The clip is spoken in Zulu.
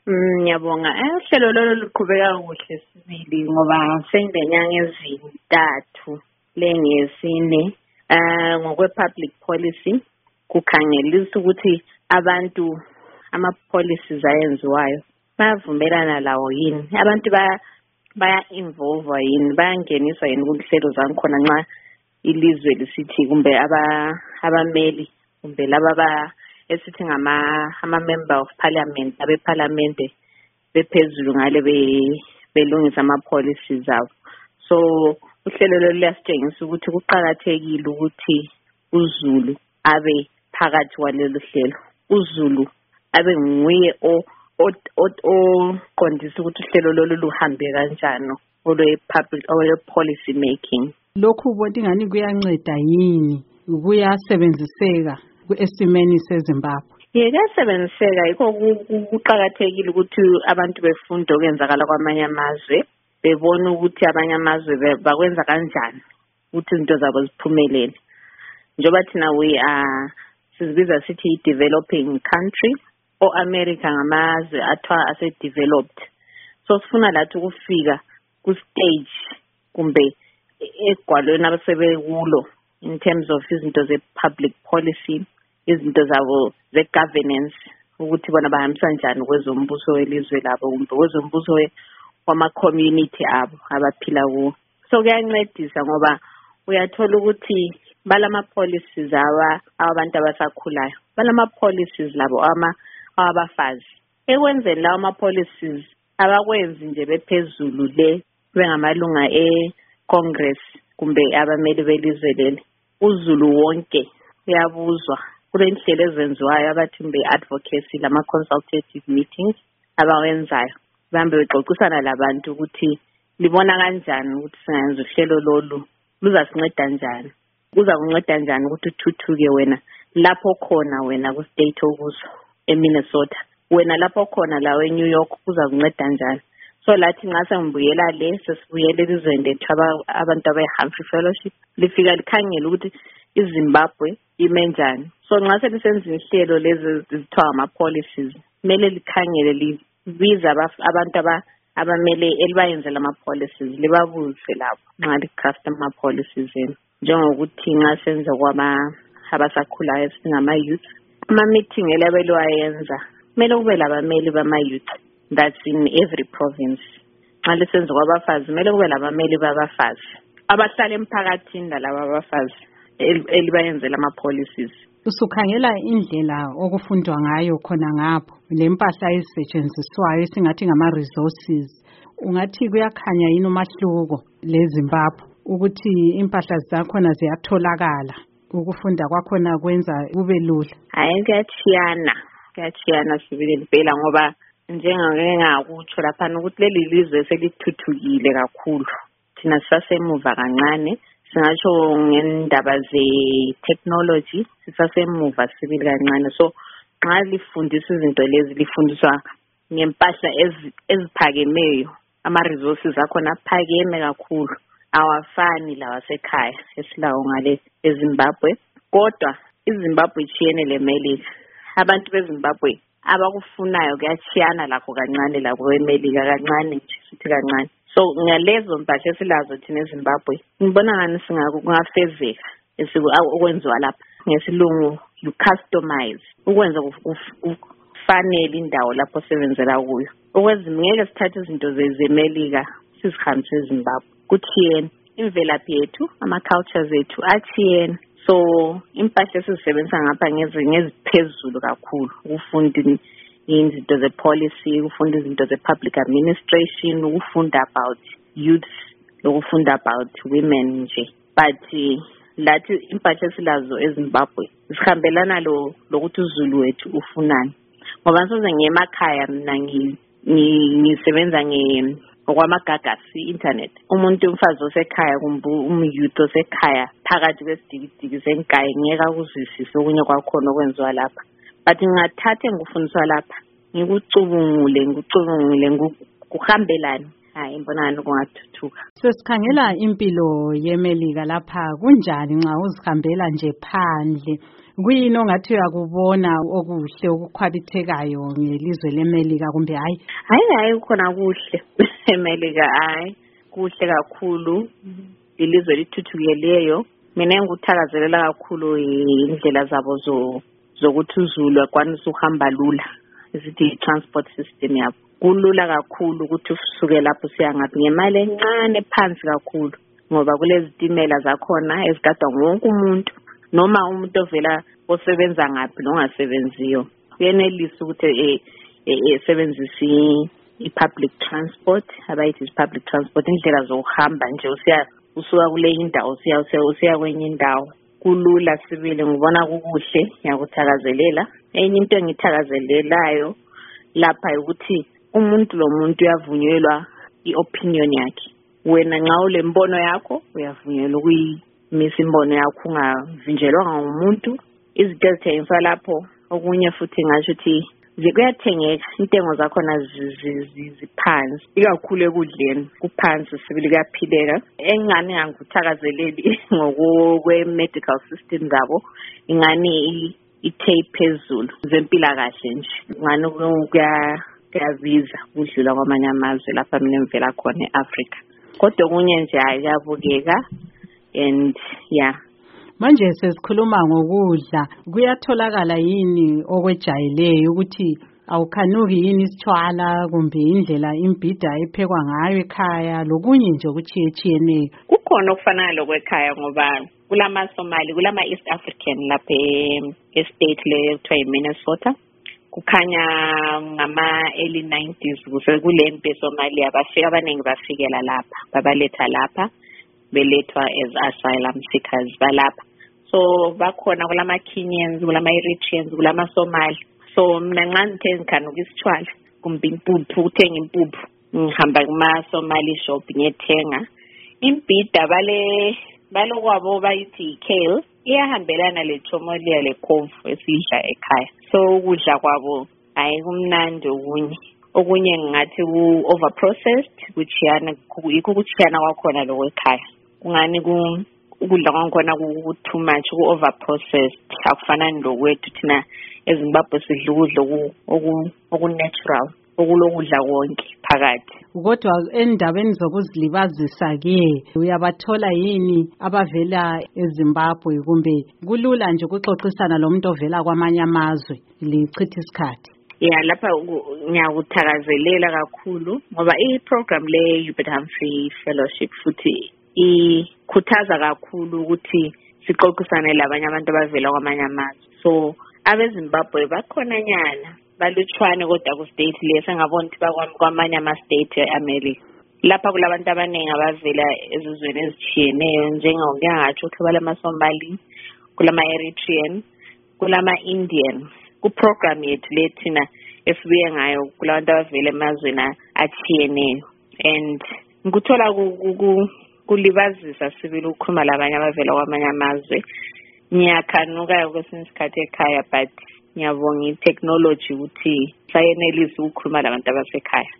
Ngiyabonga. Uhlelo lolu luqhubeka kuhle sibili ngoba senginenyanga ezintathu lengesine ngokwe-public policy kukhangelisa ukuthi abantu ama-policies ayenziwayo bayavumelana lawo yini, abantu baya-involve yini, bayangeniswa yini kuhlelo zangikhona nxa ilizwe lisithi kumbe abameli kumbe laba esithi ama-member of parliament abephalamende bephezulu ngale belungisa ama-policies abo. So uhlelo lolu luyasitshengisa ukuthi kuqakathekile ukuthi uZulu abe phakathi kwalolu hlelo, uZulu abe nguye oqondisa ukuthi uhlelo lolu luhambe kanjani olwe-policy making. Lokhu ubona ingani kuyanceda yini, kuyasebenziseka esimeni seZimbabwe? Kuyasebenziseka, yikho kuqakathekile ukuthi abantu befunde okwenzakala kwamanye amazwe, bebona ukuthi abanye amazwe bakwenza kanjani ukuthi izinto zabo ziphumelele. Njengoba thina sizibiza sithi developing country, o-America ngamazwe athiwa ase-developed. So sifuna lathi ukufika ku-stage kumbe egwalweni abasebekulo in terms of izinto ze-public policy, izinto zabo ze-governance, ukuthi bona bahambisa njani kwezombuso welizwe labo kumbe kwezombuso wama-community abo abaphila kuwo. So kuyancedisa ngoba uyathola ukuthi balama-policies abantu abasakhulayo, balama-policies labo abafazi. Ekwenzeni lawo ama-policies abakwenzi nje bephezulu bengamalunga e-Congress kumbe abameli belizwe leli. uZulu wonke uyabuzwa kule ndlela ezenziwayo abathi mbe advocacy lama-consultative meetings abawenzayo. Bahambe bexoxisana labantu ukuthi libona kanjani ukuthi singenza uhlelo lolu, luzasinceda njani, kuzakunceda njani ukuthi uthuthuke wena lapho khona wena ku-state okuzo eMinnesota, wena lapho khona lawo eNew York kuzakunceda njani. So lathi nxa sengibuyela sesibuyela elizweni lethu abantu abe-Humphrey Fellowship lifika likhangela ukuthi iZimbabwe ime njani. So nxa selisenza inhlelo lezi zithiwa ama-policies, kumele likhangele libiza abantu abamele elibayenzela ama-policies, libabuze labo nxa likrafta ama-policies enu. Njengokuthi nxa senza abasakhulayo singama-youth, ama-meeting elabeliwayenza kumele kube labameli bama-youth. That's in every province. Nxa lisenza kwabafazi kumele kube labameli babafazi abahlala emphakathini lalabo abafazi elibayenzela ama-policies. Usukhangela indlela okufundwa ngayo khona ngapho, lempahla ezisetshenziswayo esingathi ngama-resources, ungathi kuyakhanya yini umahluko leZimbabwe ukuthi impahla zakhona ziyatholakala, ukufunda kwakhona kwenza kube lula? Hayi, kuyachiyana sibili impela ngoba njengake ngakutsho laphana ukuthi leli lizwe selithuthukile kakhulu, thina sisasemuva kancane. Singatsho ngendaba ze-technology sisasemuva sibili kancane. So nxa lifundisa izinto lezi lifundiswa ngempahla eziphakemeyo, ama-resources akhona aphakeme kakhulu, awafani lawasekhaya esilawo ngale eZimbabwe. Kodwa iZimbabwe itshiyene leMelika. Abantu beZimbabwe abakufunayo kuyachiyana lakho kancane lakho eMelika, kancane nje sithi kancane. So ngalezo mpahla esilazo thina eZimbabwe ngibona ngani kungafezeka okwenziwa lapha ngesilungu you customize, ukwenza kufanele indawo lapho sebenzela kuyo. Ngeke sithathe izinto zeMelika sizihambise eZimbabwe, kuthiyena imvelaphi yethu, ama-cultures ethu athiyena. So impahla esizisebenzisa ngapha ngeziphezulu kakhulu, ukufunda izinto ze-policy, ukufunda izinto ze-public administration, ukufunda about youth, ukufunda about women nje. But lathi impahla esilazo eZimbabwe zihambelana lokuthi uZulu wethu ufunani. Ngoba ngisoze ngemakhaya mina ngisebenza okwamagagasi internet. Umuntu umfazi osekhaya kumbe umyouth osekhaya phakathi kwesidikidiki senkayi ngeke akuzwisise okunye kwakhona okwenziwa lapha. But ngingathathe ngikufundiswa lapha ngikucubungule kuhambelane hayi imbonakalo kungathuthuka. Sesikhangela impilo yeMelika lapha kunjani nxa uzihambela nje phandle? Kuyini ongathi uyakubona okuhle okukhwabithekayo ngelizwe leMelika kumbe hayi? Hayi khona kuhle eMelika, hayi kuhle kakhulu, ilizwe lithuthukeleyo. Mina ngikuthakazelela kakhulu indlela zabo zokuthi uzulu akwanise ukuhamba lula, isithi transport system yabo kulula kakhulu ukuthi usuke lapho usiya ngaphi ngemali encane phansi kakhulu, ngoba kulezi zitimela zakhona ezigadwa wonke umuntu, noma umuntu ovela osebenza ngaphi nongasebenziyo uyenelisa ukuthi esebenzise i-public transport, abayithi public transport, indlela zokuhamba nje usuka kule indawo usiya kwenye indawo kulula sibili. Ngibona kukuhle, ngiyakuthakazelela. Enye into engithakazelelayo lapha ukuthi umuntu lo muntu uyavunyelwa i-opinion yakhe. Wena nxa ulembono yakho uyavunyelwa ukuyimisa imbono yakho ungavinjelwanga ngumuntu. Izinto ezithengiswa lapho okunye futhi ngasho ukuthi kuyathengeka, intengo zakhona ziphansi, ikakhulu ekudleni kuphansi sibili, kuyaphileka. Engani ngikuthakazeleli ngokwe-medical system zabo, ingani ithe phezulu zempilakahle nje, ngani kuyabiza kudlula kwamanye amazwe lapha mina ngivela khona eAfrica. Kodwa okunye nje kuyabukeka and yeah. Manje sesikhuluma ngokudla, kuyatholakala yini okwejayeleyo ukuthi awukhanuki yini isitshwala kumbe indlela imbhida ephekwa ngayo ekhaya lokunye nje okuchiyechiyeneyo? Kukhona okufana lokwekhaya ngoba kulama-Somali, kulama-East African lapha estate le kuthiwa yiMinnesota. Kukhanya ngama-early 90s kule mpi eSomalia abaningi bafikela lapha, babaletha lapha, belethwa as asylum seekers balapha. So bakhona kulama-Kenyans, kulama-Eritreans, kulama-Somali. So mina nxa ngithe ngikhanuka isitshwala kumbe impuphu, ukuthenga impuphu, ngihamba kuma-Somali shop ngiyethenga imbhida. Balokwabo bayithi i-kale, iyahambelana le-chomolia le-kofu esidla ekhaya. So ukudla kwabo hayi kumnandi. Okunye ngingathi ku-overprocessed, yikho ukuchiyana kwakhona lokwekhaya. Kungani ukudla kwakhona ku-too much, ku-overprocessed, akufanani lokwethu thina eZimbabwe sidla ukudla oku-natural, okulokudla konke phakathi. Kodwa endaweni zokuzilibazisa-ke uyabathola yini abavela eZimbabwe kumbe kulula nje ukuxoxisana lomuntu ovela kwamanye amazwe lichitha isikhathi? Lapha ngiyakuthakazelela kakhulu ngoba i-program le-Hubert Humphrey Fellowship futhi ikhuthaza kakhulu ukuthi sixoxisane labanye abantu abavela kwamanye amazwe. So abeZimbabwe bakhona nyana, balutshwane kodwa ku-state le sengabona ukuthi kwamanye ama-state e-America. Lapha kulabantu abaningi abavela ezizweni ezitshiyeneyo njengokuyangatsho kulama-Somali, kulama-Eritrean, kulama-Indian. Ku-program yethu le thina esibuye ngayo kulabantu abavela emazweni atshiyeneyo, and ngikuthola kulibazisa sibili ukukhuluma labanye abavela kwamanye amazwe. Ngiyakhanuka kwesinye isikhathi ekhaya, but ngiyabonga i-technology ukuthi sayenelisa ukukhuluma labantu abasekhaya.